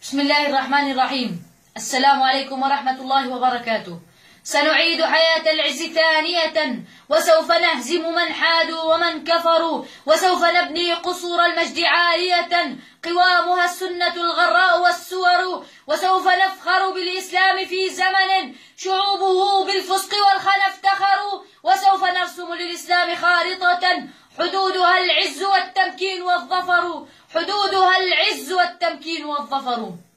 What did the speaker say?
بسم الله الرحمن الرحيم. السلام عليكم ورحمة الله وبركاته. سنعيد حياة العز ثانية، وسوف نهزم من حادوا ومن كفروا، وسوف نبني قصور المجد عالية قوامها السنة الغراء والسور، وسوف نفخر بالإسلام في زمن شعوبه بالفسق والخنا افتخروا، وسوف نرسم للإسلام خارطة حدودها العز والتمكين والظفر، حدودها العز والتمكين والظفر.